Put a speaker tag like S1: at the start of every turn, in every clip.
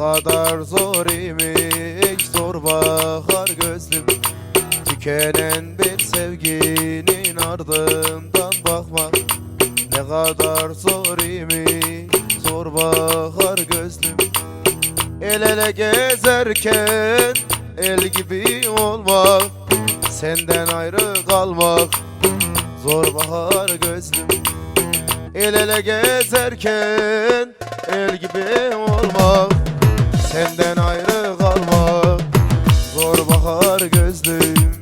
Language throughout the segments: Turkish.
S1: kadar zor imiş zor bakar gözlüm. Tükenen bir sevginin ardından bakmak ne kadar zor imiş zor bakar gözlüm. El ele gezerken el gibi olmak, senden ayrı kalmak zor bahar gözlüm. El ele gezerken el gibi olmak, senden ayrı kalmak zor bahar gözlüm.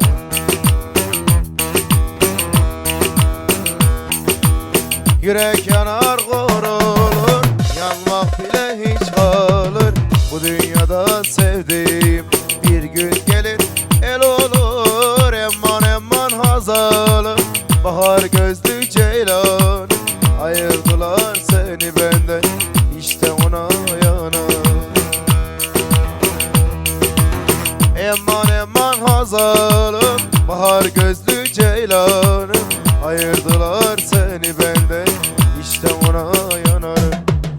S1: Yürek yanar korulur, yanmak bile hiç kalır. Bu dünyada sevdiğim bir gün gelir el olur. Emman emman hazalı bahar gözlü ceylan, ayırdılar seni benden işte ona yanar. Emman emman hazalı bahar gözlü ceylan, ayırdılar seni benden işte ona yanarım.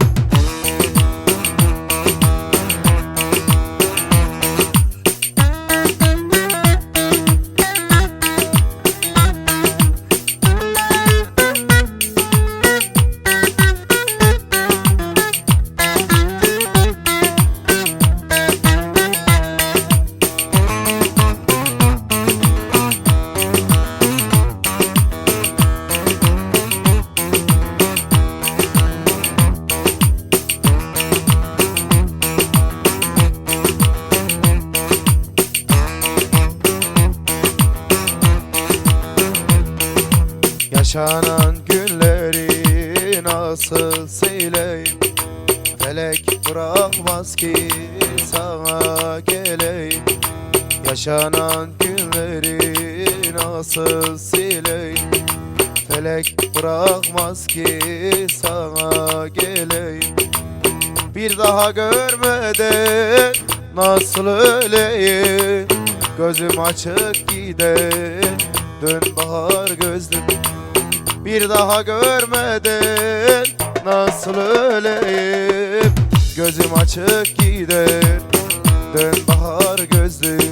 S1: Yaşanan günleri nasıl sileyim, felek bırakmaz ki sana geleyim. Yaşanan günleri nasıl sileyim, felek bırakmaz ki sana geleyim. Bir daha görmeden nasıl öleyim, gözüm açık gider dön bahar gözlüm. Bir daha görmeden nasıl öleyim, gözüm açık gider dön bahar gözlüm.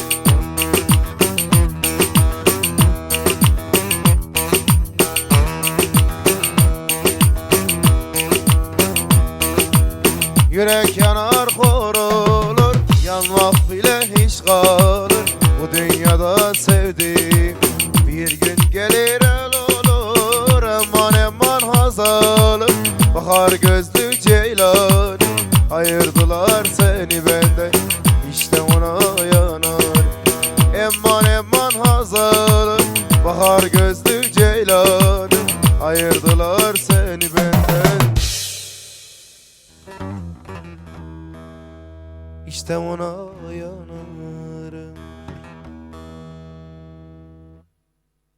S1: Yürek yanar korulur, yanmak bile hiç kalır. Bu dünyada sevdiğim bir gün gelir el olur. Emman emman hazalı bahar gözlü ceylan, ayırdılar seni benden işte ona yanar. Emman emman hazalı bahar gözlü ceylan, ayırdılar seni benden işte ona yanarım.